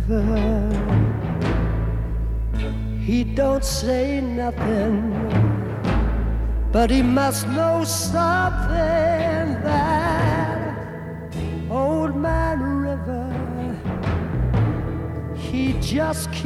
river. He don't say nothing, but he must know something. That old man river, he just